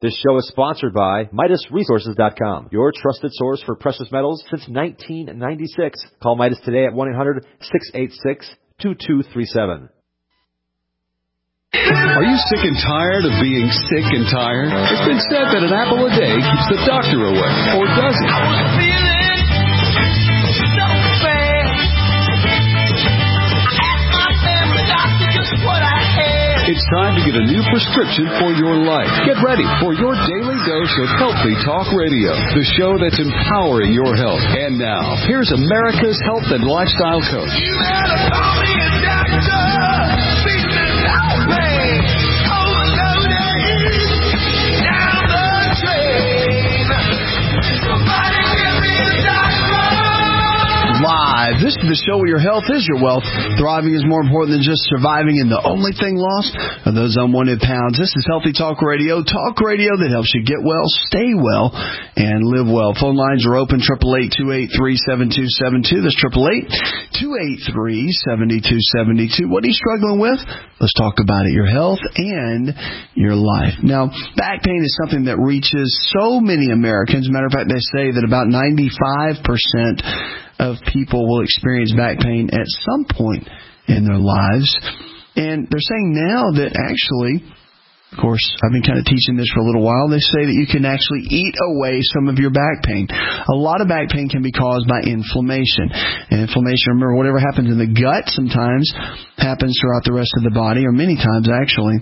This show is sponsored by MidasResources.com, your trusted source for precious metals since 1996. Call Midas today at 1-800-686-2237. Are you sick and tired of being sick and tired? It's been said that an apple a day keeps the doctor away, or does it? I was feeling so bad. I asked my family doctor just what I had. It's time to get a new prescription for your life. Get ready for your daily dose of Healthy Talk Radio, the show that's empowering your health. And now, here's America's health and lifestyle coach. You better call me a doctor. Feeling so bad. Overloaded. Down the drain. Somebody give me a doctor. Live. This is the show where your health is your wealth. Thriving is more important than just surviving, and the only thing lost are those unwanted pounds. This is Healthy Talk Radio that helps you get well, stay well, and live well. Phone lines are open, 888-283-7272. That's 888-283-7272. What are you struggling with? Let's talk about it, your health and your life. Now, back pain is something that reaches so many Americans. Matter of fact, they say that about 95% of people will experience back pain at some point in their lives. And they're saying now that actually, of course, I've been kind of teaching this for a little while, they say that you can actually eat away some of your back pain. A lot of back pain can be caused by inflammation. And inflammation, remember, whatever happens in the gut sometimes happens throughout the rest of the body, or many times actually.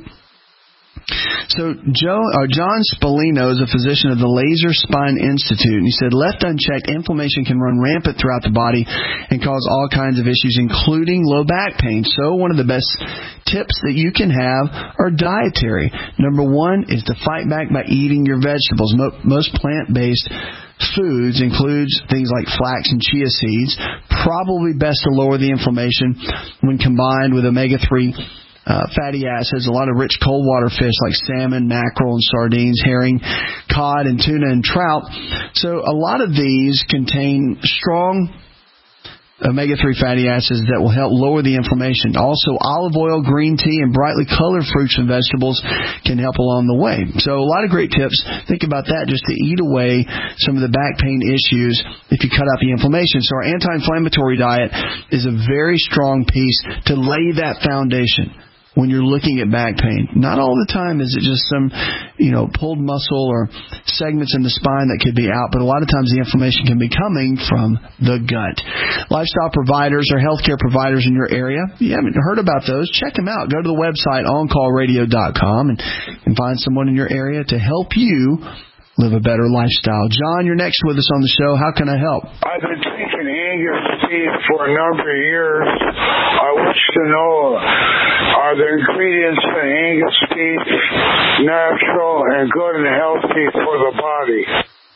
So John Spallino is a physician of the Laser Spine Institute, and he said, left unchecked, inflammation can run rampant throughout the body and cause all kinds of issues, including low back pain. So one of the best tips that you can have are dietary. Number one is to fight back by eating your vegetables. Most plant-based foods includes things like flax and chia seeds. Probably best to lower the inflammation when combined with omega-3 fatty acids, a lot of rich cold water fish like salmon, mackerel, and sardines, herring, cod, and tuna, and trout. So a lot of these contain strong omega-3 fatty acids that will help lower the inflammation. Also, olive oil, green tea, and brightly colored fruits and vegetables can help along the way. So a lot of great tips. Think about that, just to eat away some of the back pain issues if you cut out the inflammation. So our anti-inflammatory diet is a very strong piece to lay that foundation when you're looking at back pain. Not all the time is it just some, pulled muscle or segments in the spine that could be out, but a lot of times the inflammation can be coming from the gut. Lifestyle providers or healthcare providers in your area, if you haven't heard about those, check them out. Go to the website, OnCallRadio.com, and find someone in your area to help you live a better lifestyle. John, you're next with us on the show. How can I help? I've been taking Angus beef for a number of years. I wish to know, are the ingredients in Angus beef natural and good and healthy for the body?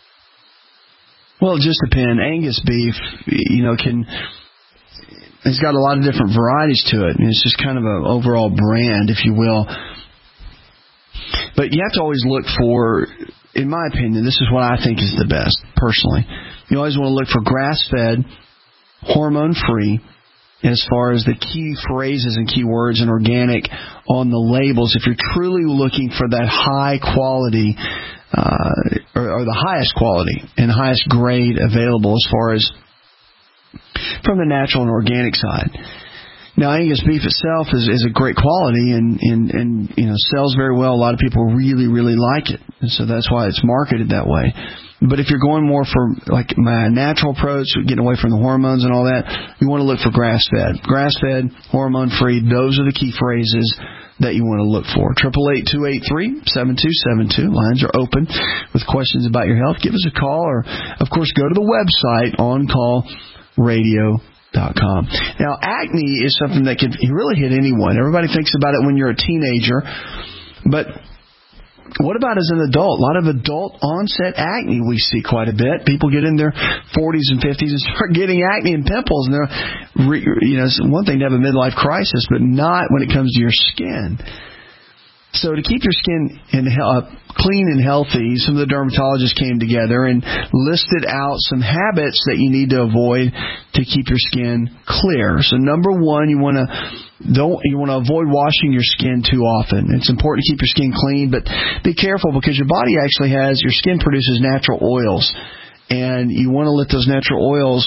Well, it just depends. Angus beef, it's got a lot of different varieties to it. And it's just kind of an overall brand, if you will. But you have to always look for, in my opinion, this is what I think is the best, personally. You always want to look for grass-fed, hormone-free, as far as the key phrases and key words and organic on the labels. If you're truly looking for that high quality, or the highest quality and highest grade available as far as from the natural and organic side. Now, Angus beef itself is a great quality and sells very well. A lot of people really, really like it, and so that's why it's marketed that way. But if you're going more for like my natural approach, getting away from the hormones and all that, you want to look for grass-fed, hormone-free. Those are the key phrases that you want to look for. 888-283-7272. Lines are open with questions about your health. Give us a call, or of course, go to the website OnCallRadio.com. Now, acne is something that can really hit anyone. Everybody thinks about it when you're a teenager, but what about as an adult? A lot of adult onset acne we see quite a bit. People get in their 40s and 50s and start getting acne and pimples, and it's one thing to have a midlife crisis, but not when it comes to your skin. So to keep your skin clean and healthy, some of the dermatologists came together and listed out some habits that you need to avoid to keep your skin clear. So number one, you want to avoid washing your skin too often. It's important to keep your skin clean, but be careful because your skin produces natural oils, and you want to let those natural oils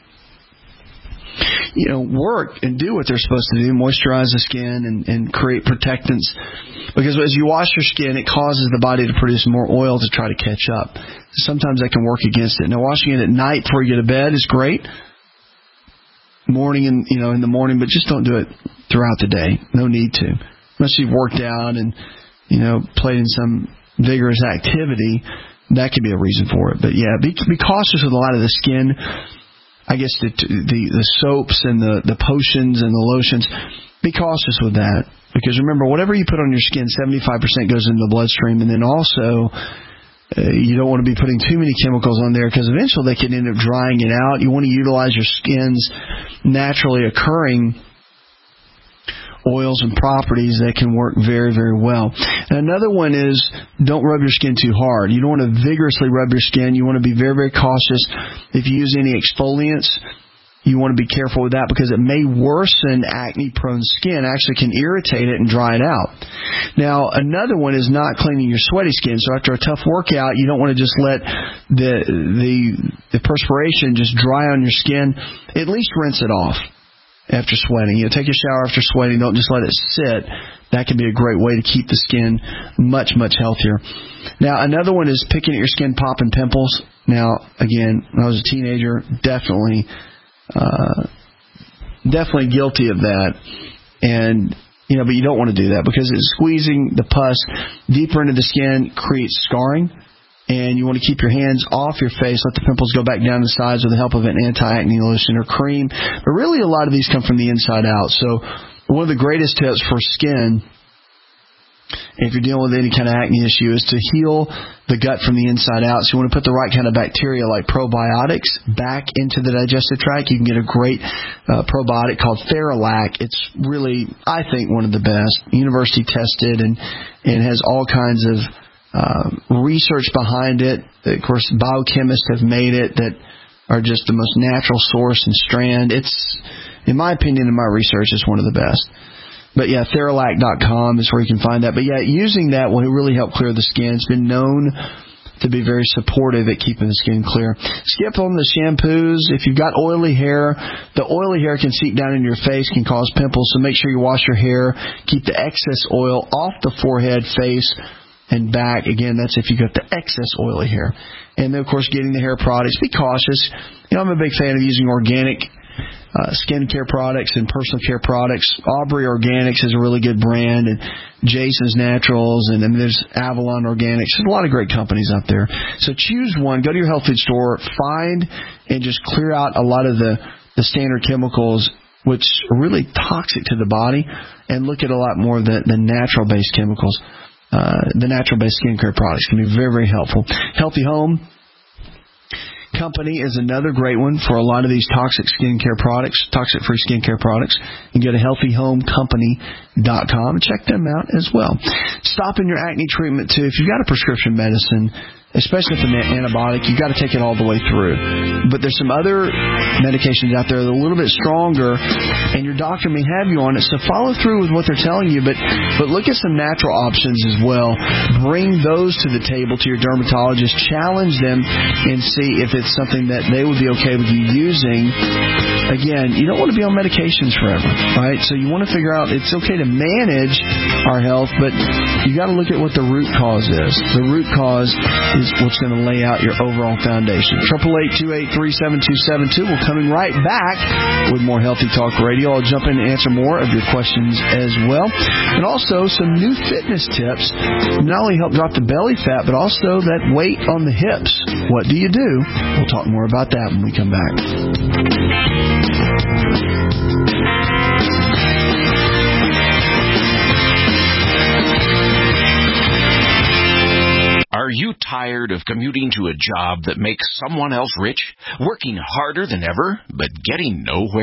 work and do what they're supposed to do, moisturize the skin and create protectants. Because as you wash your skin, it causes the body to produce more oil to try to catch up. Sometimes that can work against it. Now, washing it at night before you go to bed is great. In the morning, but just don't do it throughout the day. No need to. Unless you've worked out and, played in some vigorous activity, that could be a reason for it. But yeah, be cautious with a lot of the skin. I guess the soaps and the potions and the lotions, be cautious with that. Because remember, whatever you put on your skin, 75% goes into the bloodstream. And then also, you don't want to be putting too many chemicals on there because eventually they can end up drying it out. You want to utilize your skin's naturally occurring oils and properties that can work very, very well. And another one is don't rub your skin too hard. You don't want to vigorously rub your skin. You want to be very, very cautious. If you use any exfoliants, you want to be careful with that because it may worsen acne-prone skin, actually can irritate it and dry it out. Now, another one is not cleaning your sweaty skin. So after a tough workout, you don't want to just let the perspiration just dry on your skin. At least rinse it off after sweating. Take a shower after sweating. Don't just let it sit. That can be a great way to keep the skin much, much healthier. Now, another one is picking at your skin, popping pimples. Now, again, when I was a teenager, definitely guilty of that. And, but you don't want to do that because it's squeezing the pus deeper into the skin creates scarring. And you want to keep your hands off your face, let the pimples go back down the sides with the help of an anti-acne lotion or cream. But really, a lot of these come from the inside out. So one of the greatest tips for skin, if you're dealing with any kind of acne issue, is to heal the gut from the inside out. So you want to put the right kind of bacteria like probiotics back into the digestive tract. You can get a great probiotic called Theralac. It's really, I think, one of the best, university tested, and has all kinds of research behind it. Of course, biochemists have made it that are just the most natural source and strand. It's, in my opinion, in my research, is one of the best. But yeah, Theralac.com is where you can find that. But yeah, using that will really help clear the skin. It's been known to be very supportive at keeping the skin clear. Skip on the shampoos. If you've got oily hair, the oily hair can seep down into your face, can cause pimples. So make sure you wash your hair. Keep the excess oil off the forehead, face, and back. Again, that's if you got the excess oily hair. And then, of course, getting the hair products. Be cautious. I'm a big fan of using organic skincare products and personal care products. Aubrey Organics is a really good brand, and Jason's Naturals, and then there's Avalon Organics. There's a lot of great companies out there. So choose one. Go to your health food store. Find and just clear out a lot of the standard chemicals which are really toxic to the body, and look at a lot more of the natural-based chemicals. The natural-based skincare products can be very, very helpful. Healthy Home Company is another great one for a lot of these toxic-free skincare products. You can go to healthyhomecompany.com and check them out as well. Stopping your acne treatment, too. If you've got a prescription medicine, especially if it's an antibiotic, you've got to take it all the way through. But there's some other medications out there that are a little bit stronger, and your doctor may have you on it, so follow through with what they're telling you, but look at some natural options as well. Bring those to the table to your dermatologist. Challenge them and see if it's something that they would be okay with you using. Again, you don't want to be on medications forever, right? So you want to figure out it's okay to manage our health, but you got to look at what the root cause is. The root cause is what's going to lay out your overall foundation. 888-283-7272. We're coming right back with more Healthy Talk Radio. I'll jump in and answer more of your questions as well. And also some new fitness tips. Not only help drop the belly fat, but also that weight on the hips. What do you do? We'll talk more about that when we come back. Are you tired of commuting to a job that makes someone else rich, working harder than ever, but getting nowhere?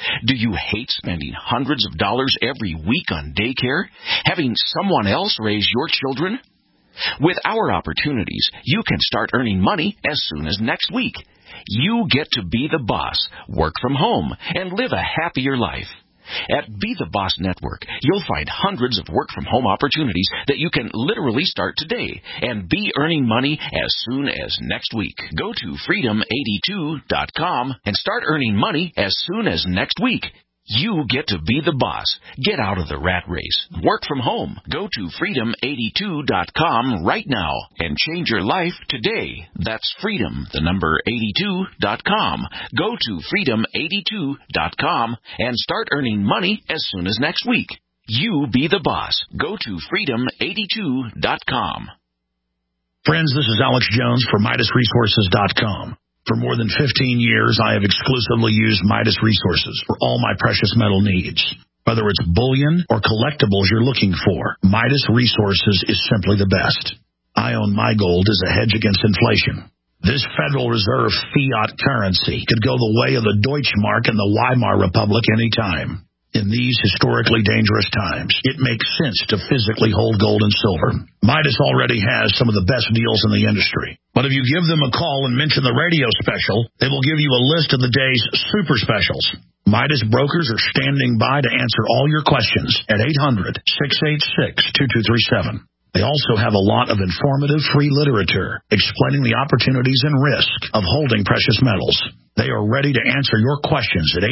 Do you hate spending hundreds of dollars every week on daycare? Having someone else raise your children? With our opportunities, you can start earning money as soon as next week. You get to be the boss, work from home, and live a happier life. At Be the Boss Network, you'll find hundreds of work-from-home opportunities that you can literally start today and be earning money as soon as next week. Go to freedom82.com and start earning money as soon as next week. You get to be the boss. Get out of the rat race. Work from home. Go to freedom82.com right now and change your life today. That's freedom82.com. Go to freedom82.com and start earning money as soon as next week. You be the boss. Go to freedom82.com. Friends, this is Alex Jones for MidasResources.com. For more than 15 years, I have exclusively used Midas Resources for all my precious metal needs. Whether it's bullion or collectibles you're looking for, Midas Resources is simply the best. I own my gold as a hedge against inflation. This Federal Reserve fiat currency could go the way of the Deutschmark and the Weimar Republic any time. In these historically dangerous times, it makes sense to physically hold gold and silver. Midas already has some of the best deals in the industry. But if you give them a call and mention the radio special, they will give you a list of the day's super specials. Midas brokers are standing by to answer all your questions at 800-686-2237. They also have a lot of informative free literature explaining the opportunities and risk of holding precious metals. They are ready to answer your questions at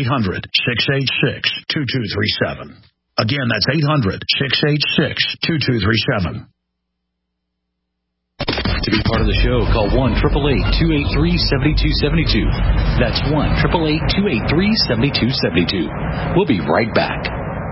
800-686-2237. Again, that's 800-686-2237. To be part of the show, call 1-888-283-7272. That's 1-888-283-7272. We'll be right back.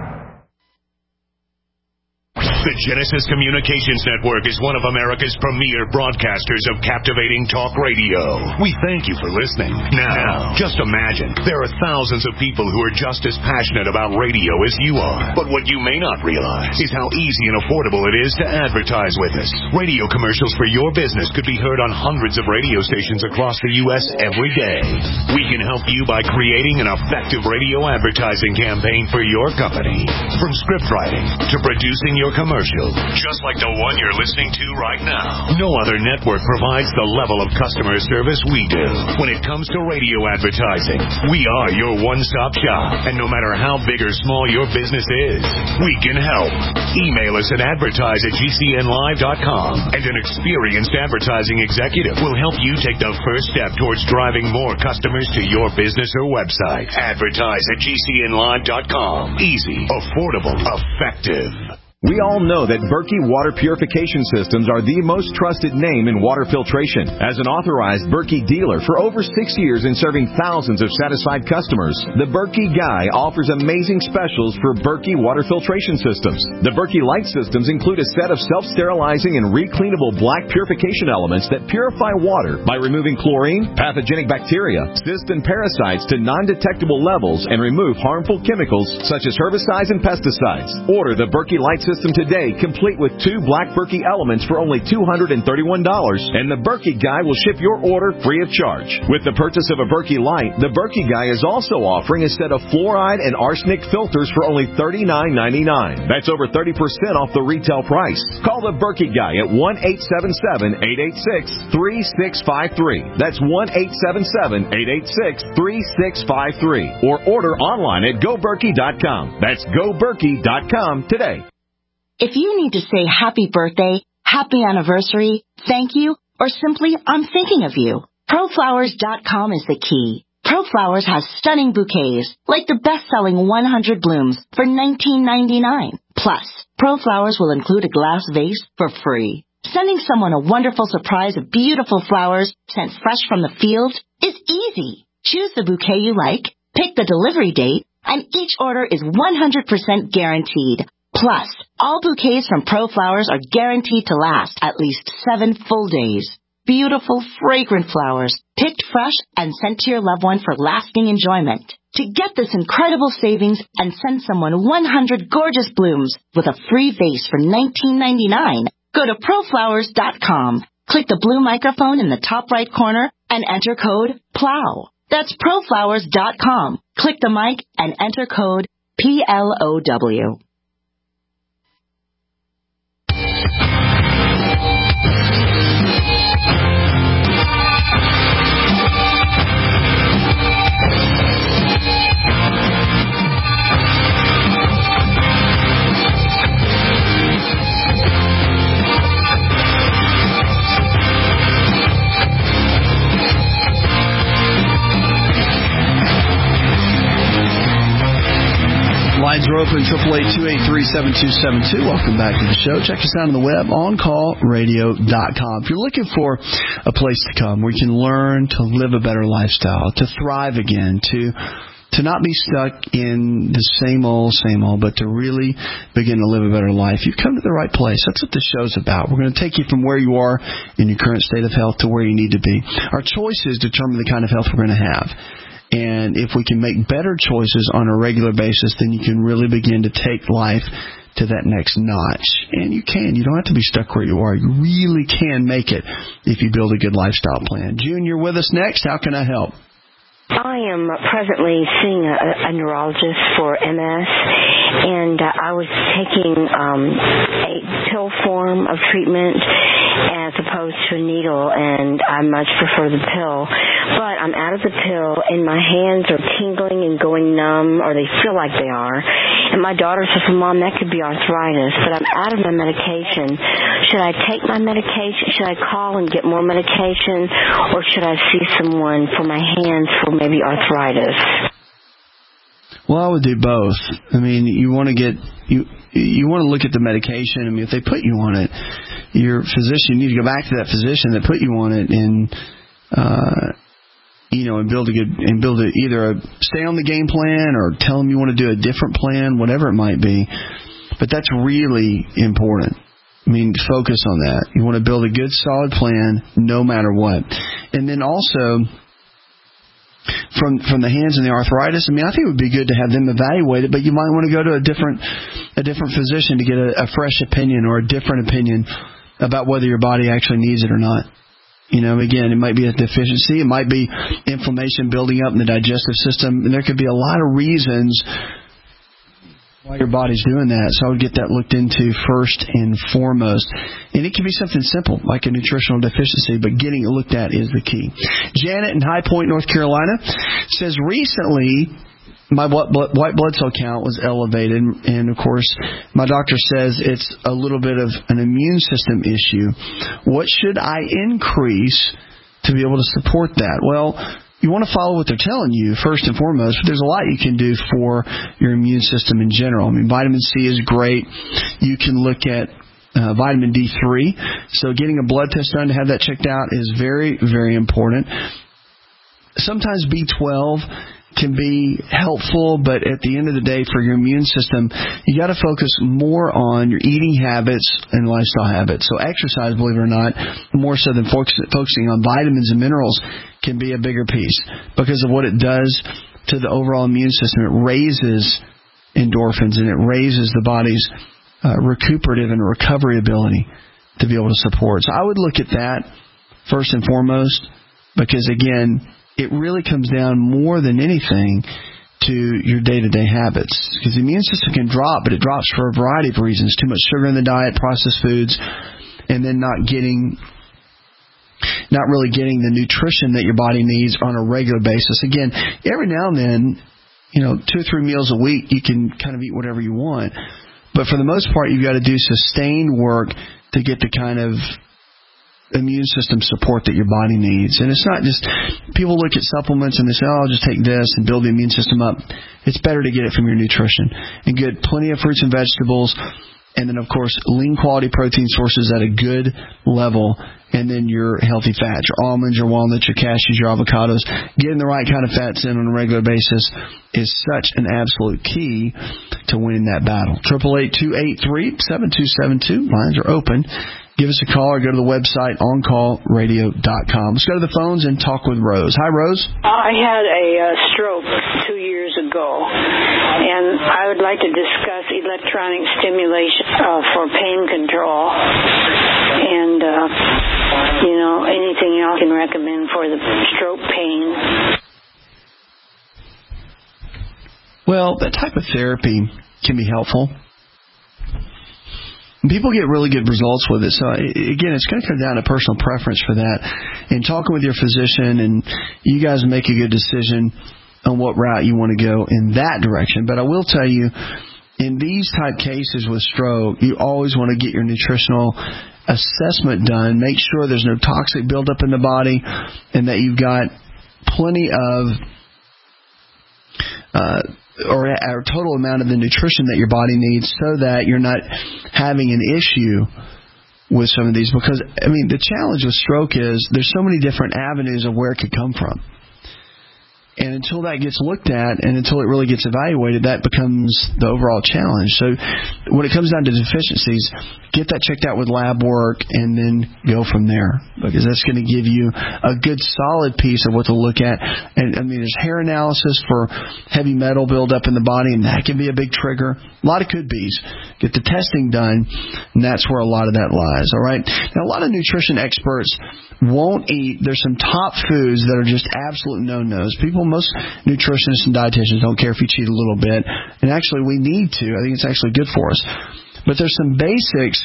The Genesis Communications Network is one of America's premier broadcasters of captivating talk radio. We thank you for listening. Now, just imagine, there are thousands of people who are just as passionate about radio as you are. But what you may not realize is how easy and affordable it is to advertise with us. Radio commercials for your business could be heard on hundreds of radio stations across the U.S. every day. We can help you by creating an effective radio advertising campaign for your company. From script writing to producing your commercial, just like the one you're listening to right now. No other network provides the level of customer service we do. When it comes to radio advertising, we are your one-stop shop. And no matter how big or small your business is, we can help. Email us at advertise@gcnlive.com, and an experienced advertising executive will help you take the first step towards driving more customers to your business or website. Advertise@gcnlive.com. Easy, affordable, effective. We all know that Berkey Water Purification Systems are the most trusted name in water filtration. As an authorized Berkey dealer for over 6 years and serving thousands of satisfied customers, the Berkey Guy offers amazing specials for Berkey Water Filtration Systems. The Berkey Light Systems include a set of self-sterilizing and recleanable black purification elements that purify water by removing chlorine, pathogenic bacteria, cysts, and parasites to non-detectable levels and remove harmful chemicals such as herbicides and pesticides. Order the Berkey Light System today, complete with 2 black Berkey elements for only $231, and the Berkey Guy will ship your order free of charge. With the purchase of a Berkey Light, the Berkey Guy is also offering a set of fluoride and arsenic filters for only $39.99. That's over 30% off the retail price. Call the Berkey Guy at 1-877-886-3653. That's 1-877-886-3653. Or order online at GoBerkey.com. That's GoBerkey.com today. If you need to say happy birthday, happy anniversary, thank you, or simply I'm thinking of you, ProFlowers.com is the key. ProFlowers has stunning bouquets, like the best-selling 100 blooms for $19.99. Plus, ProFlowers will include a glass vase for free. Sending someone a wonderful surprise of beautiful flowers sent fresh from the field is easy. Choose the bouquet you like, pick the delivery date, and each order is 100% guaranteed. Plus, all bouquets from ProFlowers are guaranteed to last at least 7 full days. Beautiful, fragrant flowers, picked fresh and sent to your loved one for lasting enjoyment. To get this incredible savings and send someone 100 gorgeous blooms with a free vase for $19.99, go to ProFlowers.com. Click the blue microphone in the top right corner and enter code PLOW. That's proflowers.com. Click the mic and enter code PLOW. Lines are open, 888-283-7272. Welcome back to the show. Check us out on the web, oncallradio.com. If you're looking for a place to come where you can learn to live a better lifestyle, to thrive again, to not be stuck in the same old, but to really begin to live a better life, you've come to the right place. That's what the show's about. We're going to take you from where you are in your current state of health to where you need to be. Our choices determine the kind of health we're going to have. And if we can make better choices on a regular basis, then you can really begin to take life to that next notch. And you can. You don't have to be stuck where you are. You really can make it if you build a good lifestyle plan. June, you're with us next. How can I help? I am presently seeing a neurologist for MS, and I was taking a pill form of treatment as opposed to a needle, and I much prefer the pill. But I'm out of the pill, and my hands are tingling and going numb, or they feel like they are. And my daughter says, well, Mom, that could be arthritis, but I'm out of my medication. Should I take my medication? Should I call and get more medication, or should I see someone for my hands for maybe arthritis? Well, I would do both. I mean, you want to get you want to look at the medication. I mean, if they put you on it, your physician, you need to go back to that physician that put you on it and build either stay on the game plan or tell them you want to do a different plan, whatever it might be. But that's really important. I mean, focus on that. You want to build a good, solid plan no matter what. And then also, from the hands and the arthritis, I mean, I think it would be good to have them evaluated, but you might want to go to a different physician to get a fresh opinion or a different opinion about whether your body actually needs it or not. You know, again, it might be a deficiency. It might be inflammation building up in the digestive system. And there could be a lot of reasons why your body's doing that. So I would get that looked into first and foremost. And it can be something simple, like a nutritional deficiency, but getting it looked at is the key. Janet in High Point, North Carolina, says recently my white blood cell count was elevated, and of course my doctor says it's a little bit of an immune system issue. What should I increase to be able to support that? Well, you want to follow what they're telling you first and foremost, but there's a lot you can do for your immune system in general. I mean, vitamin C is great. You can look at vitamin D3. So getting a blood test done to have that checked out is very, very important. Sometimes B12 can be helpful, but at the end of the day, for your immune system, you got to focus more on your eating habits and lifestyle habits. So exercise, believe it or not, more so than focusing on vitamins and minerals, can be a bigger piece because of what it does to the overall immune system. It raises endorphins and it raises the body's recuperative and recovery ability to be able to support. So I would look at that first and foremost because, again, it really comes down more than anything to your day-to-day habits. Because the immune system can drop, but it drops for a variety of reasons. Too much sugar in the diet, processed foods, and then not really getting the nutrition that your body needs on a regular basis. Again, every now and then, 2 or 3 meals a week, you can kind of eat whatever you want. But for the most part, you've got to do sustained work to get the kind of immune system support that your body needs. And it's not just people look at supplements and they say, I'll just take this and build the immune system up. It's better to get it from your nutrition and get plenty of fruits and vegetables, and then of course lean quality protein sources at a good level, and then your healthy fats, your almonds, your walnuts, your cashews, your avocados. Getting the right kind of fats in on a regular basis is such an absolute key to winning that battle. 888-283-7272. Lines are open. Give us a call or go to the website, oncallradio.com. Let's go to the phones and talk with Rose. Hi, Rose. I had a stroke 2 years ago, and I would like to discuss electronic stimulation for pain control and, anything else you can recommend for the stroke pain. Well, that type of therapy can be helpful. And people get really good results with it. So, again, it's going to come down to personal preference for that. And talking with your physician, and you guys make a good decision on what route you want to go in that direction. But I will tell you, in these type cases with stroke, you always want to get your nutritional assessment done. Make sure there's no toxic buildup in the body and that you've got plenty of or a total amount of the nutrition that your body needs so that you're not having an issue with some of these. Because, I mean, the challenge with stroke is there's so many different avenues of where it could come from. And until that gets looked at and until it really gets evaluated, that becomes the overall challenge. So when it comes down to deficiencies, get that checked out with lab work and then go from there, because that's going to give you a good solid piece of what to look at. And I mean, there's hair analysis for heavy metal buildup in the body, and that can be a big trigger. A lot of could be's. Get the testing done, and that's where a lot of that lies. All right. Now, a lot of nutrition experts won't eat. There's some top foods that are just absolute no-nos. Most nutritionists and dietitians don't care if you cheat a little bit. And actually, we need to. I think it's actually good for us. But there's some basics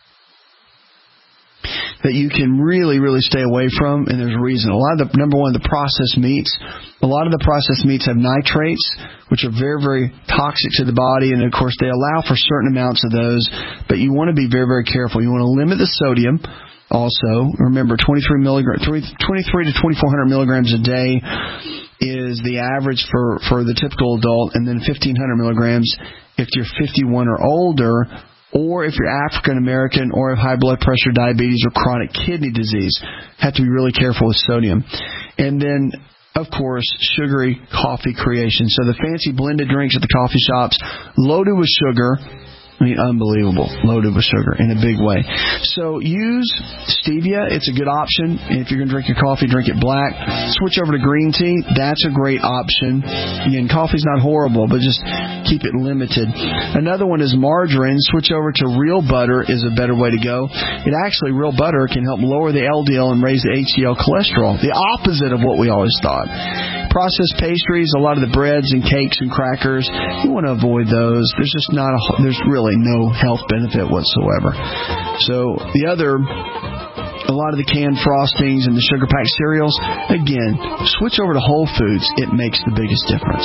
that you can really, really stay away from, and there's a reason. A lot of number one, the processed meats. A lot of the processed meats have nitrates, which are very, very toxic to the body, and of course, they allow for certain amounts of those. But you want to be very, very careful. You want to limit the sodium. Also, remember, 23 to 2,400 milligrams a day is the average for the typical adult, and then 1,500 milligrams if you're 51 or older, or if you're African American, or have high blood pressure, diabetes, or chronic kidney disease. Have to be really careful with sodium. And then, of course, sugary coffee creation. So the fancy blended drinks at the coffee shops, loaded with sugar. I mean, unbelievable. Loaded with sugar in a big way. So use stevia. It's a good option. And if you're going to drink your coffee, drink it black. Switch over to green tea. That's a great option. Again, coffee's not horrible, but just keep it limited. Another one is margarine. Switch over to real butter is a better way to go. Real butter can help lower the LDL and raise the HDL cholesterol. The opposite of what we always thought. Processed pastries, a lot of the breads and cakes and crackers, you want to avoid those. There's really no health benefit whatsoever. So a lot of the canned frostings and the sugar-packed cereals, again, switch over to Whole Foods. It makes the biggest difference.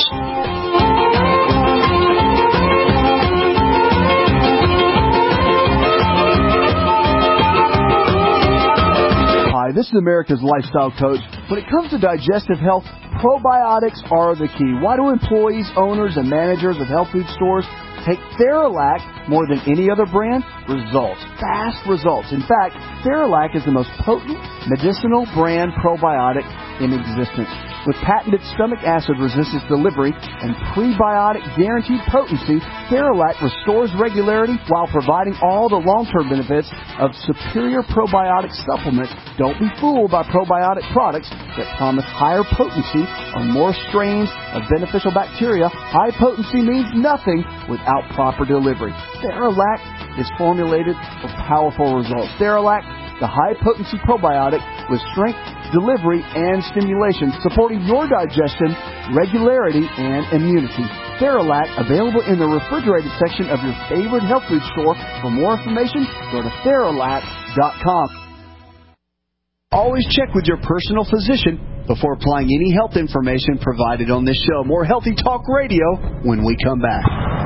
Hi, this is America's Lifestyle Coach. When it comes to digestive health, probiotics are the key. Why do employees, owners, and managers of health food stores take Theralac more than any other brand? Results. Fast results. In fact, Theralac is the most potent medicinal brand probiotic in existence. With patented stomach acid resistance delivery and prebiotic guaranteed potency, Theralac restores regularity while providing all the long-term benefits of superior probiotic supplements. Don't be fooled by probiotic products that promise higher potency or more strains of beneficial bacteria. High potency means nothing without proper delivery. Theralac is formulated for powerful results. Theralac, the high-potency probiotic with strength, delivery, and stimulation, supporting your digestion, regularity, and immunity. Theralac, available in the refrigerated section of your favorite health food store. For more information, go to Theralac.com. Always check with your personal physician before applying any health information provided on this show. More Healthy Talk Radio when we come back.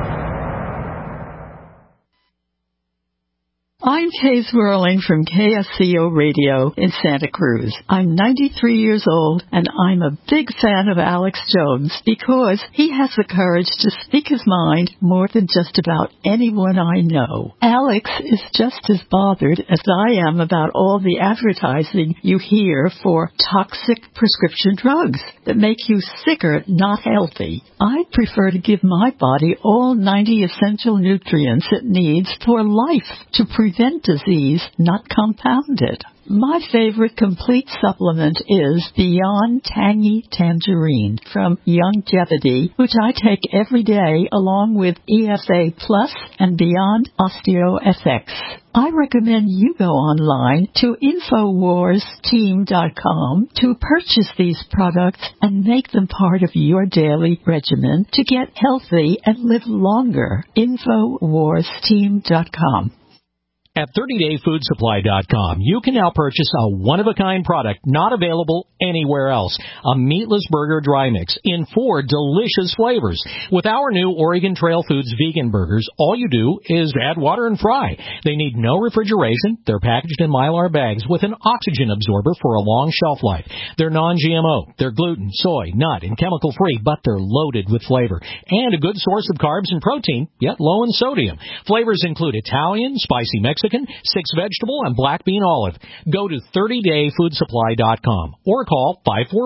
I'm Kay Swirling from KSCO Radio in Santa Cruz. I'm 93 years old, and I'm a big fan of Alex Jones because he has the courage to speak his mind more than just about anyone I know. Alex is just as bothered as I am about all the advertising you hear for toxic prescription drugs that make you sicker, not healthy. I prefer to give my body all 90 essential nutrients it needs for life to prevent prevent disease, not compound it. My favorite complete supplement is Beyond Tangy Tangerine from Youngevity, which I take every day along with EFA Plus and Beyond OsteoFX. I recommend you go online to InfoWarsTeam.com to purchase these products and make them part of your daily regimen to get healthy and live longer. InfoWarsTeam.com. At 30dayfoodsupply.com, you can now purchase a one-of-a-kind product not available anywhere else. A meatless burger dry mix in 4 delicious flavors. With our new Oregon Trail Foods vegan burgers, all you do is add water and fry. They need no refrigeration. They're packaged in Mylar bags with an oxygen absorber for a long shelf life. They're non-GMO. They're gluten, soy, nut, and chemical-free, but they're loaded with flavor. And a good source of carbs and protein, yet low in sodium. Flavors include Italian, spicy Mexican, 6-vegetable, and black bean olive. Go to 30dayfoodsupply.com or call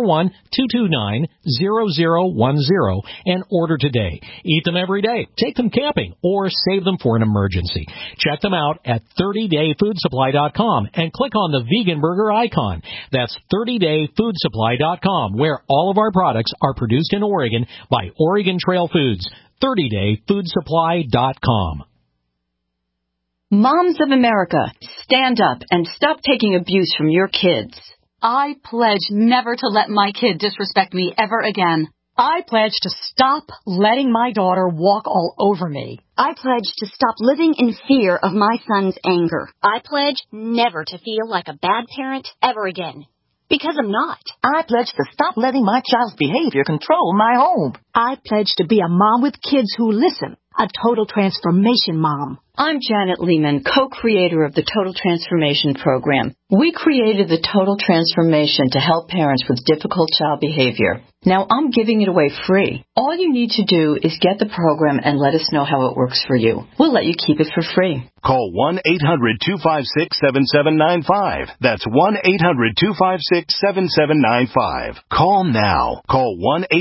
541-229-0010 and order today. Eat them every day, take them camping, or save them for an emergency. Check them out at 30dayfoodsupply.com and click on the vegan burger icon. That's 30dayfoodsupply.com, where all of our products are produced in Oregon by Oregon Trail Foods. 30dayfoodsupply.com. Moms of America, stand up and stop taking abuse from your kids. I pledge never to let my kid disrespect me ever again. I pledge to stop letting my daughter walk all over me. I pledge to stop living in fear of my son's anger. I pledge never to feel like a bad parent ever again. Because I'm not. I pledge to stop letting my child's behavior control my home. I pledge to be a mom with kids who listen. A total transformation mom. I'm Janet Lehman, co-creator of the Total Transformation Program. We created the Total Transformation to help parents with difficult child behavior. Now I'm giving it away free. All you need to do is get the program and let us know how it works for you. We'll let you keep it for free. Call 1-800-256-7795. That's 1-800-256-7795. Call now. Call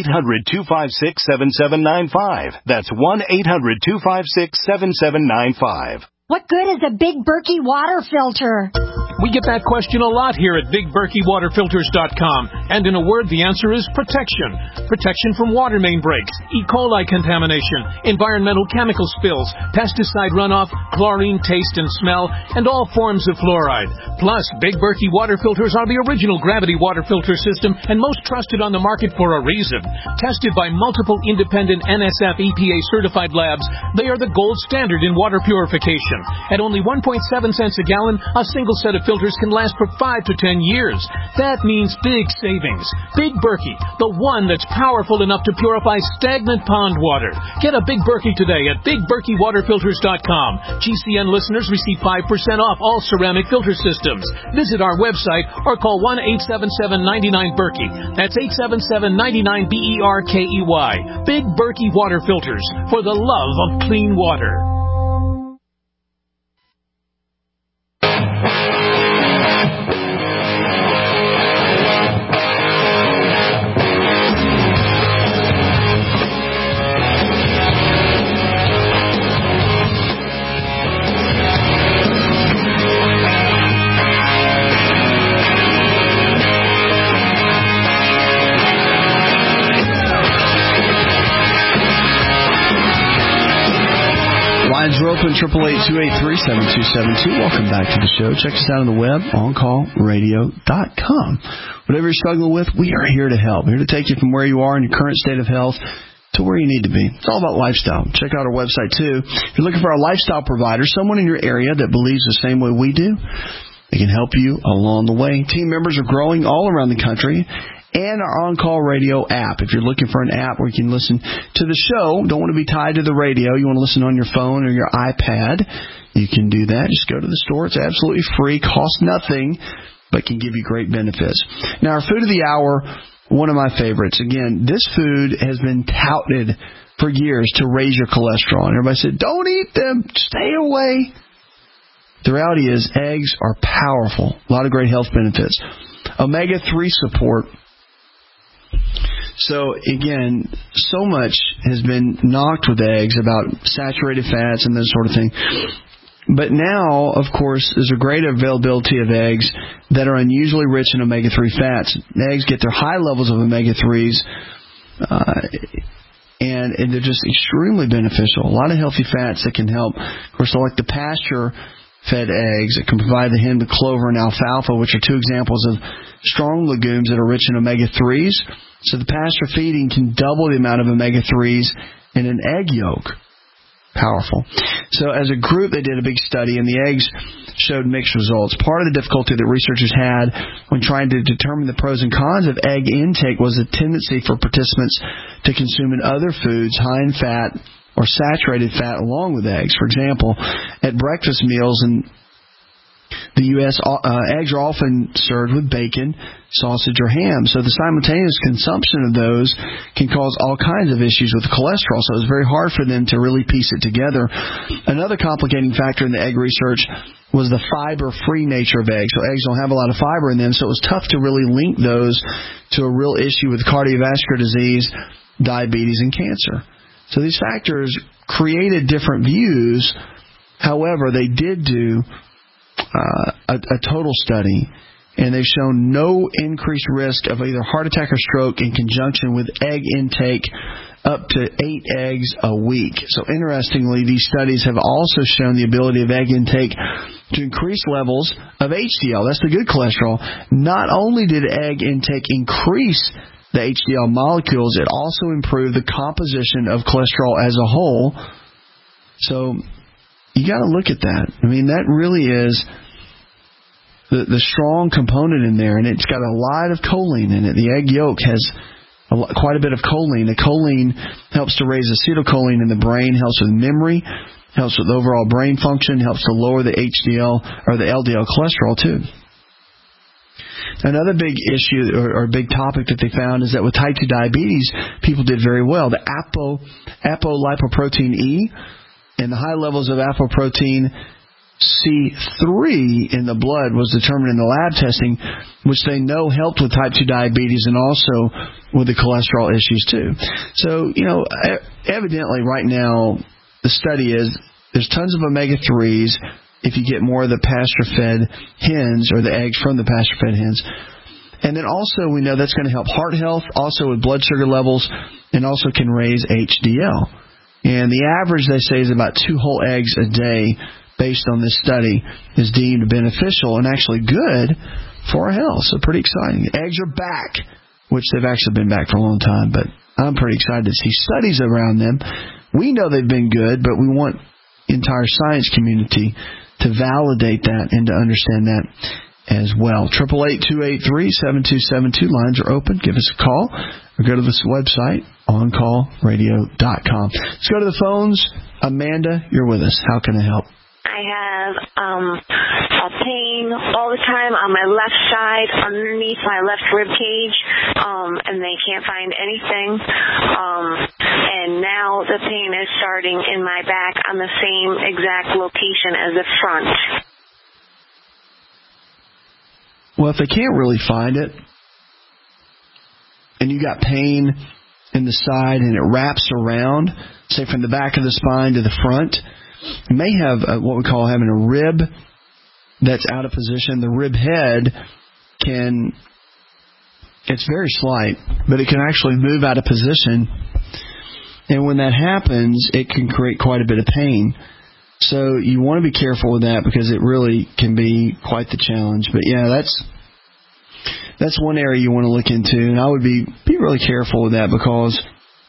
1-800-256-7795. That's 1-800-256-7795. What good is a Big Berkey water filter? We get that question a lot here at BigBerkeyWaterFilters.com. And in a word, the answer is protection. Protection from water main breaks, E. coli contamination, environmental chemical spills, pesticide runoff, chlorine taste and smell, and all forms of fluoride. Plus, Big Berkey water filters are the original gravity water filter system and most trusted on the market for a reason. Tested by multiple independent NSF EPA certified labs, they are the gold standard in water purification. At only 1.7 cents a gallon, a single set of filters can last for 5 to 10 years. That means big savings. Big Berkey, the one that's powerful enough to purify stagnant pond water. Get a Big Berkey today at BigBerkeyWaterFilters.com. GCN listeners receive 5% off all ceramic filter systems. Visit our website or call 1-877-99-BERKEY. That's 877-99-BERKEY. Big Berkey Water Filters, for the love of clean water. Lines are open, 888-283-7272. Welcome back to the show. Check us out on the web, OnCallRadio.com. Whatever you're struggling with, we are here to help. We're here to take you from where you are in your current state of health to where you need to be. It's all about lifestyle. Check out our website, too. If you're looking for a lifestyle provider, someone in your area that believes the same way we do, they can help you along the way. Team members are growing all around the country. And our On-Call Radio app. If you're looking for an app where you can listen to the show, don't want to be tied to the radio, you want to listen on your phone or your iPad, you can do that. Just go to the store. It's absolutely free, costs nothing, but can give you great benefits. Now, our food of the hour, one of my favorites. Again, this food has been touted for years to raise your cholesterol. And everybody said, don't eat them, stay away. The reality is eggs are powerful. A lot of great health benefits. Omega-3 support. So, again, so much has been knocked with eggs about saturated fats and that sort of thing. But now, of course, there's a greater availability of eggs that are unusually rich in omega-3 fats. Eggs get their high levels of omega-3s, and they're just extremely beneficial. A lot of healthy fats that can help. Of course, I like the pasture-fed eggs that can provide the hen with clover and alfalfa, which are two examples of strong legumes that are rich in omega-3s. So the pasture feeding can double the amount of omega-3s in an egg yolk. Powerful. So as a group, they did a big study, and the eggs showed mixed results. Part of the difficulty that researchers had when trying to determine the pros and cons of egg intake was a tendency for participants to consume in other foods high in fat or saturated fat along with eggs. For example, at breakfast meals in the U.S., eggs are often served with bacon, sausage, or ham. So the simultaneous consumption of those can cause all kinds of issues with cholesterol. So it was very hard for them to really piece it together. Another complicating factor in the egg research was the fiber-free nature of eggs. So eggs don't have a lot of fiber in them, so it was tough to really link those to a real issue with cardiovascular disease, diabetes, and cancer. So these factors created different views. However, they did do a total study, and they've shown no increased risk of either heart attack or stroke in conjunction with egg intake up to 8 eggs a week. So interestingly, these studies have also shown the ability of egg intake to increase levels of HDL. That's the good cholesterol. Not only did egg intake increase the HDL molecules, it also improved the composition of cholesterol as a whole. So you got to look at that. I mean, that really is the strong component in there, and it's got a lot of choline in it. The egg yolk has quite a bit of choline. The choline helps to raise acetylcholine in the brain, helps with memory, helps with overall brain function, helps to lower the HDL or the LDL cholesterol too. Another big issue or big topic that they found is that with type 2 diabetes, people did very well. The apolipoprotein E and the high levels of apoprotein C3 in the blood was determined in the lab testing, which they know helped with type 2 diabetes and also with the cholesterol issues too. So, evidently right now the study is there's tons of omega-3s if you get more of the pasture-fed hens or the eggs from the pasture-fed hens. And then also we know that's going to help heart health, also with blood sugar levels, and also can raise HDL. And the average, they say, is about 2 whole eggs a day based on this study is deemed beneficial and actually good for our health. So pretty exciting. Eggs are back, which they've actually been back for a long time, but I'm pretty excited to see studies around them. We know they've been good, but we want the entire science community to validate that and to understand that as well. 888-283-7272. Lines are open. Give us a call or go to this website, OnCallRadio.com. Let's go to the phones. Amanda, you're with us. How can I help? I have a pain all the time on my left side underneath my left rib cage, and they can't find anything. And now the pain is starting in my back on the same exact location as the front. Well, if they can't really find it, and you got pain in the side and it wraps around, say from the back of the spine to the front, you may have what we call having a rib that's out of position. The rib head it's very slight, but it can actually move out of position. And when that happens, it can create quite a bit of pain. So you want to be careful with that because it really can be quite the challenge. But yeah, that's one area you want to look into, and I would be really careful with that because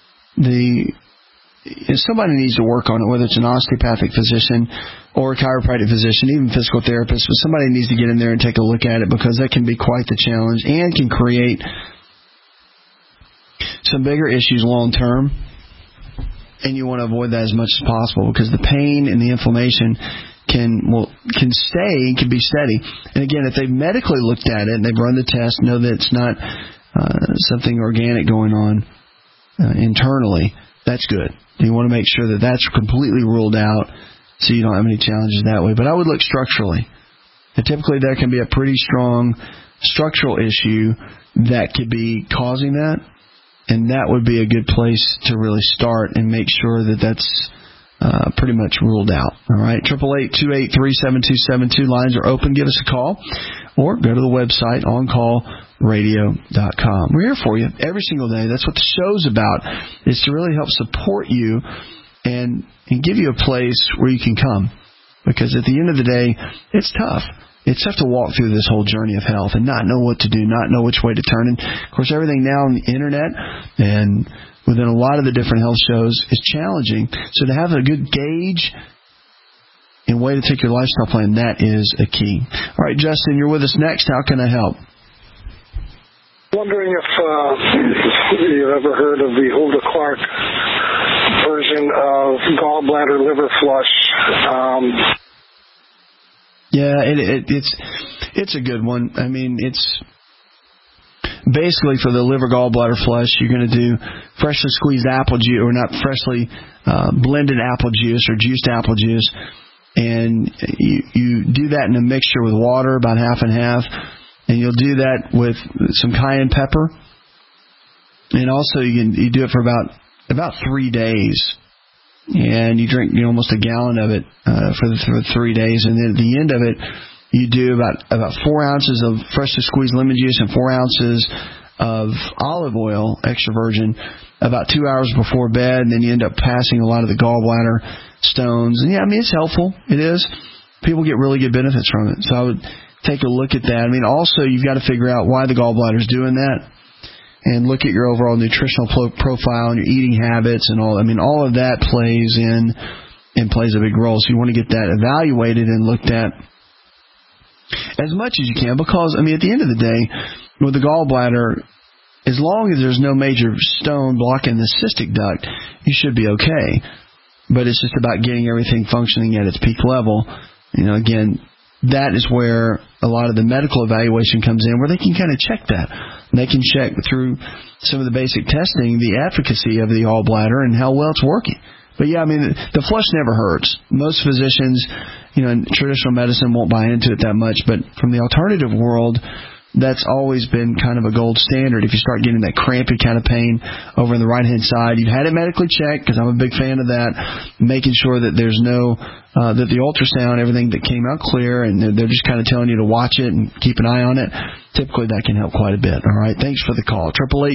somebody needs to work on it, whether it's an osteopathic physician or a chiropractic physician, even physical therapist, but somebody needs to get in there and take a look at it because that can be quite the challenge and can create some bigger issues long term. And you want to avoid that as much as possible because the pain and the inflammation can be steady. And again, if they've medically looked at it and they've run the test, know that it's not something organic going on internally, that's good. You want to make sure that that's completely ruled out so you don't have any challenges that way. But I would look structurally. And typically there can be a pretty strong structural issue that could be causing that. And that would be a good place to really start and make sure that that's pretty much ruled out. All right, 888-283-7272. Lines are open. Give us a call or go to the website, oncallradio.com. We're here for you every single day. That's what the show's about, is to really help support you and give you a place where you can come. Because at the end of the day, it's tough. It's tough to walk through this whole journey of health and not know what to do, not know which way to turn. And, of course, everything now on the Internet and within a lot of the different health shows is challenging. So to have a good gauge and way to take your lifestyle plan, that is a key. All right, Justin, you're with us next. How can I help? Wondering if you've ever heard of the Hulda Clark version of gallbladder liver flush. Yeah, it's a good one. I mean, it's basically for the liver gallbladder flush, you're going to do freshly squeezed apple juice, or not freshly blended apple juice or juiced apple juice, and you do that in a mixture with water, about half and half, and you'll do that with some cayenne pepper, and also you do it for about 3 days. And you drink almost a gallon of it for 3 days, and then at the end of it, you do about 4 ounces of freshly squeezed lemon juice and 4 ounces of olive oil, extra virgin, about 2 hours before bed, and then you end up passing a lot of the gallbladder stones. And yeah, I mean, it's helpful. It is. People get really good benefits from it. So I would take a look at that. I mean, also you've got to figure out why the gallbladder is doing that, and look at your overall nutritional profile and your eating habits and all. I mean, all of that plays in and plays a big role. So you want to get that evaluated and looked at as much as you can, because, I mean, at the end of the day, with the gallbladder, as long as there's no major stone blocking the cystic duct, you should be okay. But it's just about getting everything functioning at its peak level. Again, that is where a lot of the medical evaluation comes in, where they can kind of check that. They can check through some of the basic testing the efficacy of the gallbladder and how well it's working. But yeah, I mean, the flush never hurts. Most physicians, in traditional medicine won't buy into it that much, but from the alternative world, that's always been kind of a gold standard. If you start getting that crampy kind of pain over on the right-hand side, you've had it medically checked, because I'm a big fan of that, making sure that there's no, that the ultrasound, everything that came out clear, and they're just kind of telling you to watch it and keep an eye on it. Typically, that can help quite a bit. All right, thanks for the call.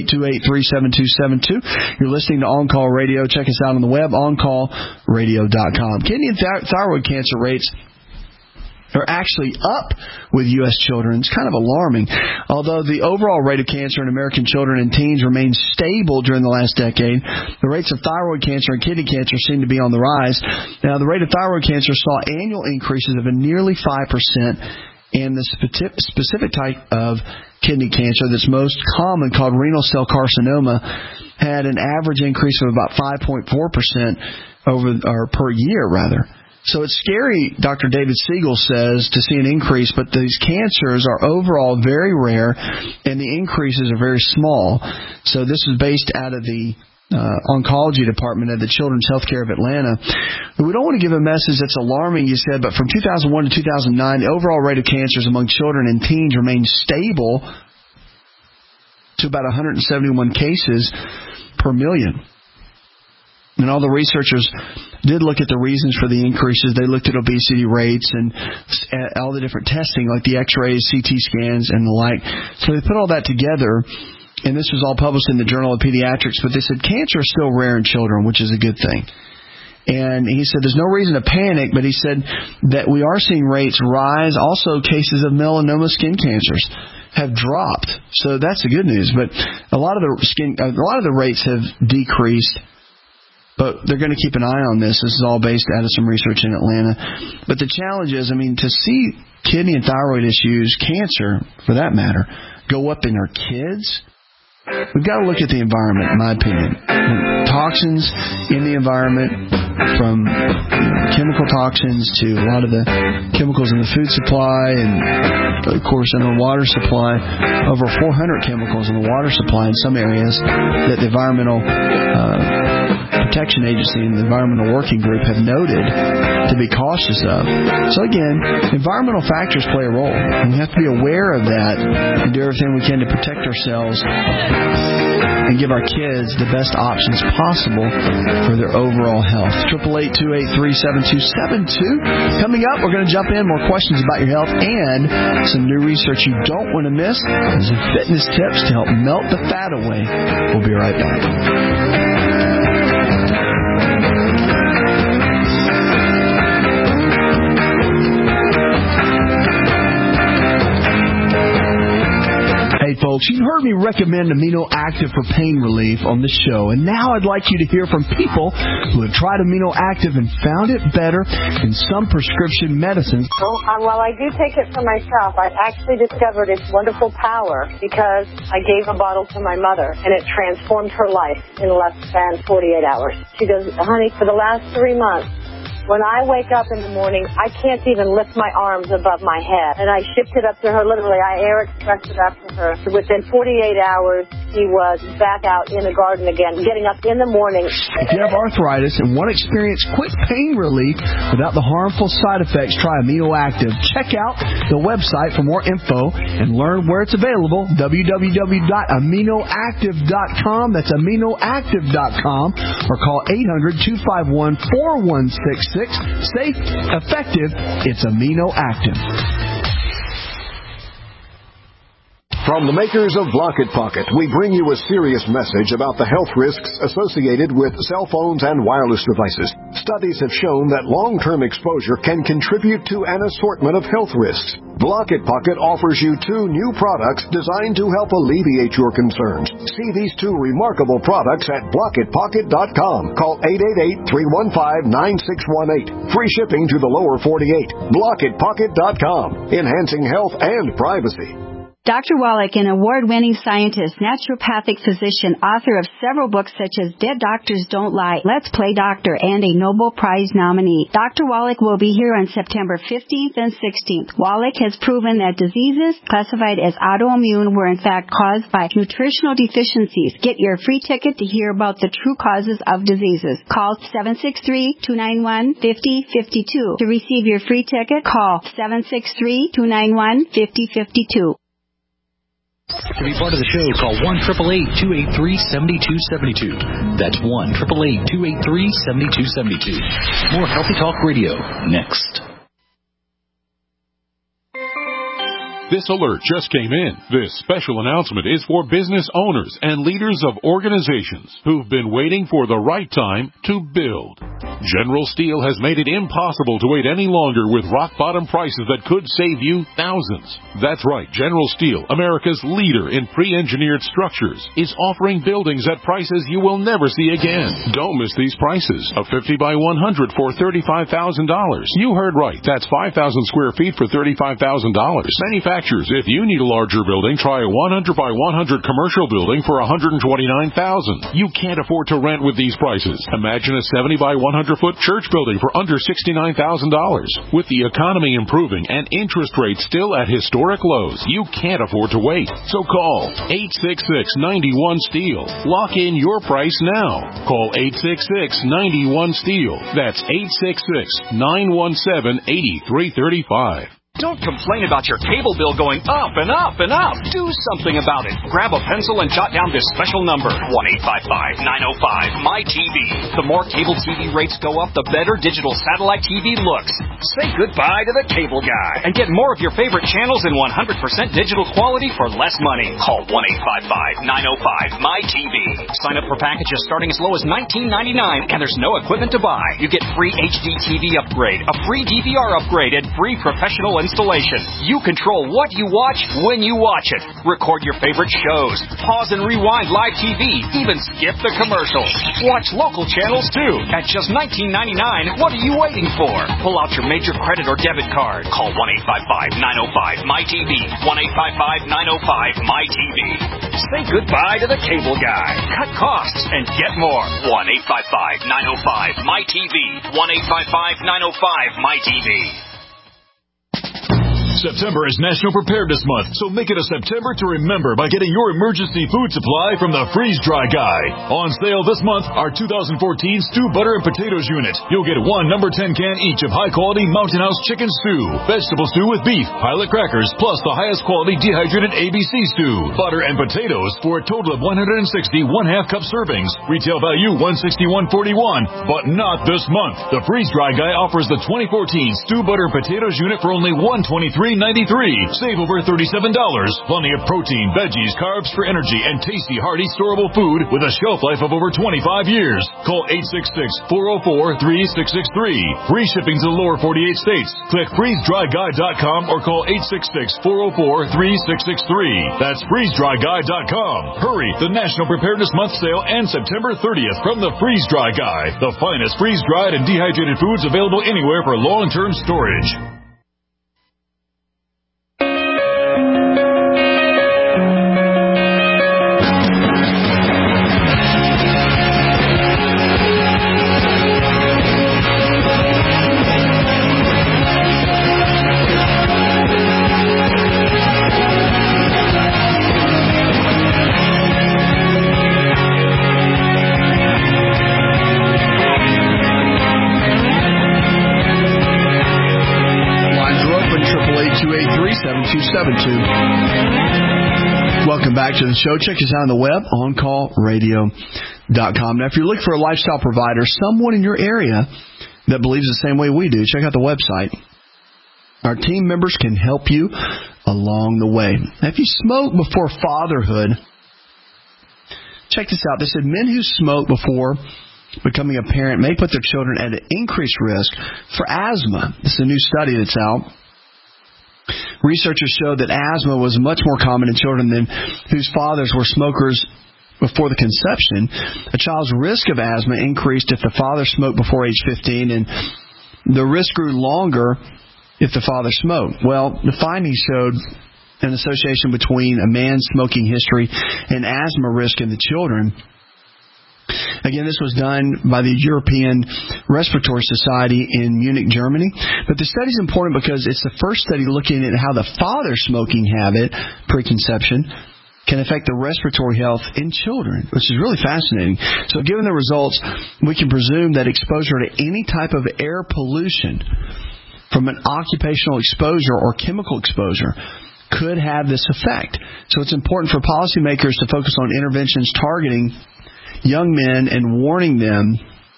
888-283-7272. You're listening to On Call Radio. Check us out on the web, oncallradio.com. Kidney and thyroid cancer rates are actually up with U.S. children. It's kind of alarming. Although the overall rate of cancer in American children and teens remained stable during the last decade, the rates of thyroid cancer and kidney cancer seem to be on the rise. Now, the rate of thyroid cancer saw annual increases of nearly 5%, and the specific type of kidney cancer that's most common, called renal cell carcinoma, had an average increase of about 5.4% per year, rather. So it's scary, Dr. David Siegel says, to see an increase, but these cancers are overall very rare, and the increases are very small. So this is based out of the oncology department at the Children's Healthcare of Atlanta. But we don't want to give a message that's alarming, you said, but from 2001 to 2009, the overall rate of cancers among children and teens remained stable to about 171 cases per million. And all the researchers did look at the reasons for the increases. They looked at obesity rates and all the different testing, like the x-rays, CT scans, and the like. So they put all that together, and this was all published in the Journal of Pediatrics, but they said cancer is still rare in children, which is a good thing. And he said there's no reason to panic, but he said that we are seeing rates rise. Also, cases of melanoma skin cancers have dropped. So that's the good news. But a lot of the rates have decreased. But they're going to keep an eye on this. This is all based out of some research in Atlanta. But the challenge is, I mean, to see kidney and thyroid issues, cancer for that matter, go up in our kids, we've got to look at the environment, in my opinion. Toxins in the environment, from chemical toxins to a lot of the chemicals in the food supply, and of course in our water supply, over 400 chemicals in the water supply in some areas that the environmental Protection Agency and the Environmental Working Group have noted to be cautious of. So again, environmental factors play a role. And we have to be aware of that and do everything we can to protect ourselves and give our kids the best options possible for their overall health. 888-283-7272. Coming up, we're going to jump in more questions about your health and some new research you don't want to miss, and some fitness tips to help melt the fat away. We'll be right back. Hey folks, you've heard me recommend Amino Active for pain relief on the show, and now I'd like you to hear from people who have tried Amino Active and found it better than some prescription medicines. While I do take it for myself, I actually discovered its wonderful power because I gave a bottle to my mother, and it transformed her life in less than 48 hours. She goes, honey, for the last 3 months, when I wake up in the morning, I can't even lift my arms above my head. And I shipped it up to her, literally. I air expressed it up to her. Within 48 hours, she was back out in the garden again, getting up in the morning. If you have arthritis and want to experience quick pain relief without the harmful side effects, try Amino Active. Check out the website for more info and learn where it's available, www.aminoactive.com. That's aminoactive.com, or call 800-251-4166. Safe, effective, it's Amino Active. From the makers of Block-It Pocket, we bring you a serious message about the health risks associated with cell phones and wireless devices. Studies have shown that long-term exposure can contribute to an assortment of health risks. Block-It Pocket offers you 2 new products designed to help alleviate your concerns. See these 2 remarkable products at blockitpocket.com. Call 888-315-9618. Free shipping to the lower 48. blockitpocket.com. Enhancing health and privacy. Dr. Wallach, an award-winning scientist, naturopathic physician, author of several books such as Dead Doctors Don't Lie, Let's Play Doctor, and a Nobel Prize nominee. Dr. Wallach will be here on September 15th and 16th. Wallach has proven that diseases classified as autoimmune were in fact caused by nutritional deficiencies. Get your free ticket to hear about the true causes of diseases. Call 763-291-5052. To receive your free ticket, call 763-291-5052. To be part of the show, call 1-888-283-7272. That's 1-888-283-7272. More Healthy Talk Radio next. This alert just came in. This special announcement is for business owners and leaders of organizations who've been waiting for the right time to build. General Steel has made it impossible to wait any longer with rock-bottom prices that could save you thousands. That's right, General Steel, America's leader in pre-engineered structures, is offering buildings at prices you will never see again. Don't miss these prices. A 50 by 100 for $35,000. You heard right. That's 5,000 square feet for $35,000. Manufacturers, if you need a larger building, try a 100 by 100 commercial building for $129,000. You can't afford to rent with these prices. Imagine a 70 by 100-foot church building for under $69,000. With the economy improving and interest rates still at historic lows, you can't afford to wait. So call 866-91-STEEL. Lock in your price now. Call 866-91-STEEL. That's 866-917-8335. Don't complain about your cable bill going up and up and up. Do something about it. Grab a pencil and jot down this special number, 1-855-905-MY-TV. The more cable TV rates go up, the better digital satellite TV looks. Say goodbye to the cable guy and get more of your favorite channels in 100% digital quality for less money. Call 1-855-905-MY-TV. Sign up for packages starting as low as $19.99, and there's no equipment to buy. You get free HD TV upgrade, a free DVR upgrade, and free professional installation. You control what you watch when you watch it. Record your favorite shows. Pause and rewind live TV. Even skip the commercials. Watch local channels too. At just $19.99, what are you waiting for? Pull out your major credit or debit card. Call 1-855-905-MY-TV. 1-855-905-MY-TV. Say goodbye to the cable guy. Cut costs and get more. 1-855-905-MY-TV. 1-855-905-MY-TV. September is National Preparedness Month, so make it a September to remember by getting your emergency food supply from the Freeze Dry Guy. On sale this month, our 2014 Stew Butter and Potatoes unit. You'll get one number 10 can each of high-quality Mountain House chicken stew, vegetable stew with beef, pilot crackers, plus the highest quality dehydrated ABC stew, butter and potatoes for a total of 160 1/2 cup servings. Retail value $161.41, but not this month. The Freeze Dry Guy offers the 2014 Stew Butter and Potatoes unit for only $123.93. Save over $37. Plenty of protein, veggies, carbs for energy, and tasty, hearty, storable food with a shelf life of over 25 years. Call 866-404-3663. Free shipping to the lower 48 states. Click freezedryguy.com or call 866-404-3663. That's freezedryguy.com. Hurry! The National Preparedness Month sale ends September 30th from the Freeze Dry Guy. The finest freeze-dried and dehydrated foods available anywhere for long-term storage. Welcome back to the show. Check us out on the web, OnCallRadio.com. Now, if you're looking for a lifestyle provider, someone in your area that believes the same way we do, check out the website. Our team members can help you along the way. Now, if you smoke before fatherhood, check this out. They said men who smoke before becoming a parent may put their children at an increased risk for asthma. This is a new study that's out. Researchers showed that asthma was much more common in children than whose fathers were smokers before the conception. A child's risk of asthma increased if the father smoked before age 15, and the risk grew longer if the father smoked. Well, the findings showed an association between a man's smoking history and asthma risk in the children. Again, this was done by the European Respiratory Society in Munich, Germany. But the study is important because it's the first study looking at how the father's smoking habit, preconception, can affect the respiratory health in children, which is really fascinating. So given the results, we can presume that exposure to any type of air pollution from an occupational exposure or chemical exposure could have this effect. So it's important for policymakers to focus on interventions targeting young men and warning them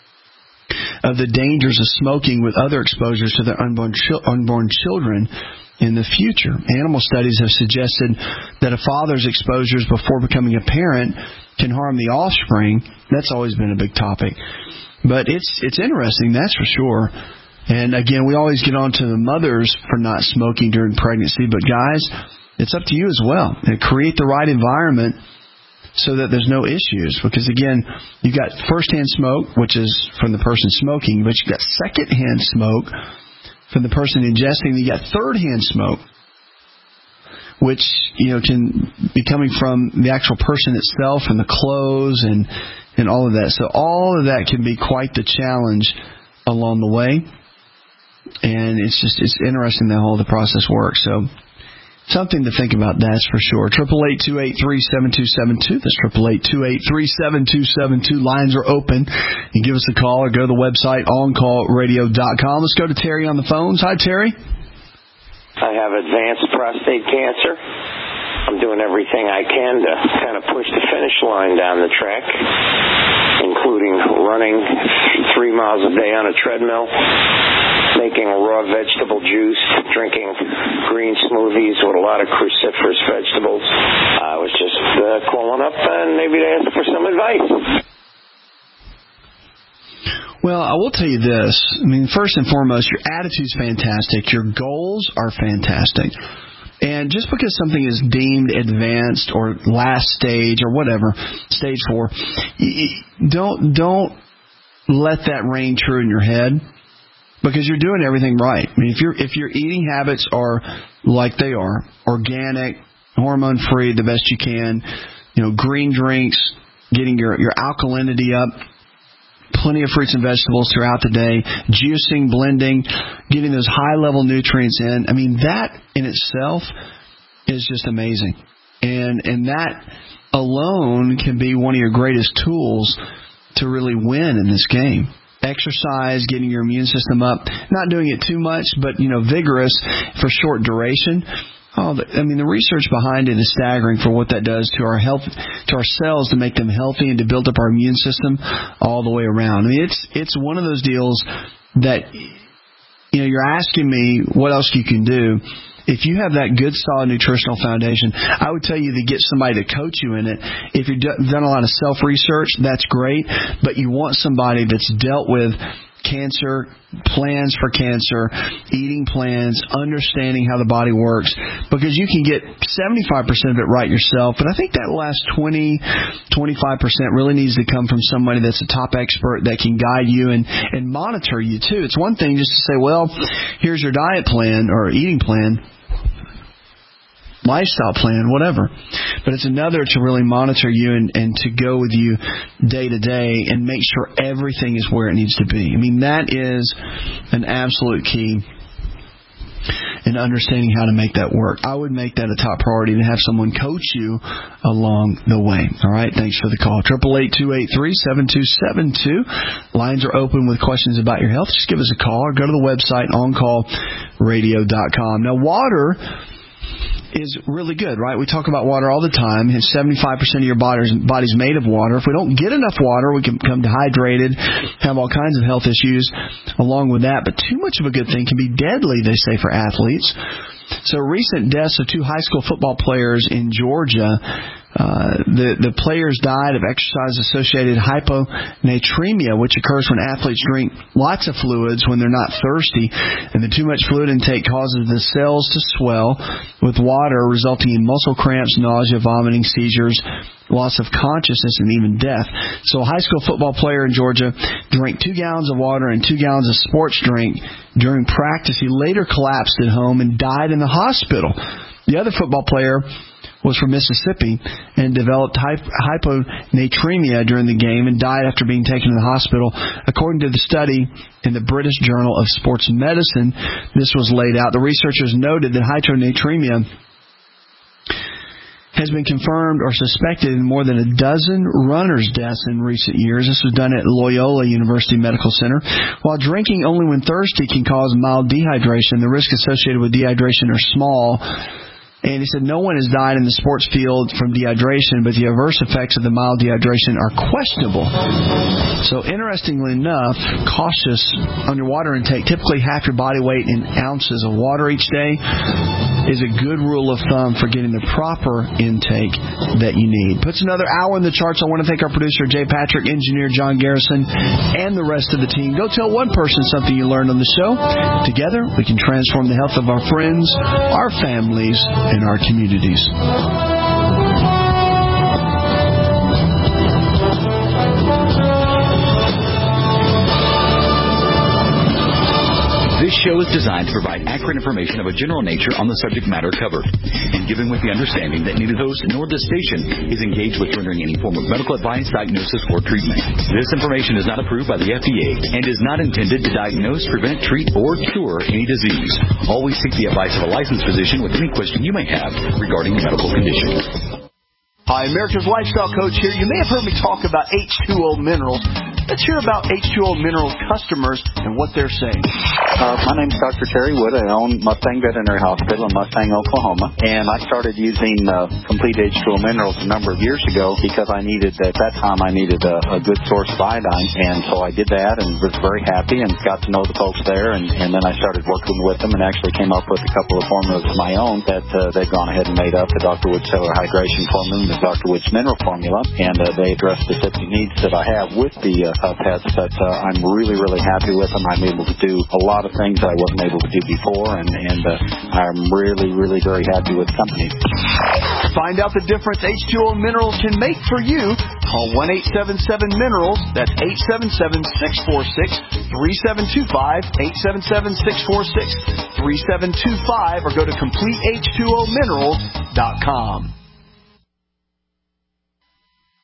of the dangers of smoking with other exposures to their unborn children in the future. Animal studies have suggested that a father's exposures before becoming a parent can harm the offspring. That's always been a big topic. But it's interesting, that's for sure. And again, we always get on to the mothers for not smoking during pregnancy, but guys, it's up to you as well. And create the right environment so that there's no issues. Because, again, you got first-hand smoke, which is from the person smoking, but you got second-hand smoke from the person ingesting. You got third-hand smoke, which, can be coming from the actual person itself and the clothes and all of that. So all of that can be quite the challenge along the way. And it's interesting how all the process works. So something to think about, that's for sure. 888-283-7272. That's 888-283-7272. Lines are open. You can give us a call or go to the website, OnCallRadio.com. Let's go to Terry on the phones. Hi, Terry. I have advanced prostate cancer. I'm doing everything I can to kind of push the finish line down the track, including running 3 miles a day on a treadmill, making raw vegetable juice, drinking green smoothies with a lot of cruciferous vegetables. I was just calling up and maybe to ask for some advice. Well, I will tell you this. First and foremost, your attitude's fantastic. Your goals are fantastic. And just because something is deemed advanced or last stage or whatever, stage 4, don't let that reign true in your head, because you're doing everything right. If your eating habits are like they are, organic, hormone-free, the best you can, green drinks, getting your alkalinity up, plenty of fruits and vegetables throughout the day, juicing, blending, getting those high-level nutrients in. I mean, that in itself is just amazing. And that alone can be one of your greatest tools to really win in this game. Exercise, getting your immune system up, not doing it too much, but, vigorous for short duration. The research behind it is staggering for what that does to our health, to our cells, to make them healthy and to build up our immune system all the way around. I mean, it's one of those deals that, you're asking me what else you can do. If you have that good, solid nutritional foundation, I would tell you to get somebody to coach you in it. If you've done a lot of self-research, that's great, but you want somebody that's dealt with cancer, plans for cancer, eating plans, understanding how the body works, because you can get 75% of it right yourself, but I think that last 20, 25% really needs to come from somebody that's a top expert that can guide you and monitor you too. It's one thing just to say, well, here's your diet plan or eating plan, lifestyle plan, whatever. But it's another to really monitor you and to go with you day to day and make sure everything is where it needs to be. I mean, that is an absolute key in understanding how to make that work. I would make that a top priority to have someone coach you along the way. All right, thanks for the call. 888-283-7272. Lines are open with questions about your health. Just give us a call or go to the website, oncallradio.com. Now, water is really good, right? We talk about water all the time. 75% of your body's made of water. If we don't get enough water, we can become dehydrated, have all kinds of health issues along with that. But too much of a good thing can be deadly, they say, for athletes. So recent deaths of 2 high school football players in Georgia. The players died of exercise-associated hyponatremia, which occurs when athletes drink lots of fluids when they're not thirsty, and the too much fluid intake causes the cells to swell with water, resulting in muscle cramps, nausea, vomiting, seizures, loss of consciousness, and even death. So a high school football player in Georgia drank 2 gallons of water and 2 gallons of sports drink during practice. He later collapsed at home and died in the hospital. The other football player was from Mississippi and developed hyponatremia during the game and died after being taken to the hospital. According to the study in the British Journal of Sports Medicine, this was laid out. The researchers noted that hyponatremia has been confirmed or suspected in more than a dozen runners' deaths in recent years. This was done at Loyola University Medical Center. While drinking only when thirsty can cause mild dehydration, the risks associated with dehydration are small. And he said no one has died in the sports field from dehydration, but the adverse effects of the mild dehydration are questionable. So interestingly enough, cautious on your water intake. Typically half your body weight in ounces of water each day is a good rule of thumb for getting the proper intake that you need. Puts another hour in the charts. I want to thank our producer, Jay Patrick, engineer John Garrison, and the rest of the team. Go tell one person something you learned on the show. Together, we can transform the health of our friends, our families, and our communities. This show is designed to provide accurate information of a general nature on the subject matter covered, and given with the understanding that neither host nor this station is engaged with rendering any form of medical advice, diagnosis, or treatment. This information is not approved by the FDA and is not intended to diagnose, prevent, treat, or cure any disease. Always seek the advice of a licensed physician with any question you may have regarding a medical condition. Hi, America's Lifestyle Coach here. You may have heard me talk about H2O Minerals. Let's hear about H2O Minerals customers and what they're saying. My name's Dr. Terry Wood. I own Mustang Veterinary Hospital in Mustang, Oklahoma. And I started using Complete H2O Minerals a number of years ago because I needed, at that time, I needed a good source of iodine. And so I did that and was very happy and got to know the folks there. And then I started working with them and actually came up with a couple of formulas of my own that they've gone ahead and made up, the Dr. Wood Cellular Hydration Formula and the Dr. Wood's Mineral Formula. And they address specific needs that I have with the pets, but I'm really, really happy with them. I'm able to do a lot of things that I wasn't able to do before, and I'm really, really very happy with the company. Find out the difference H2O Minerals can make for you. Call 1-877-MINERALS. That's 877-646-3725, 877-646-3725, or go to CompleteH2OMinerals.com.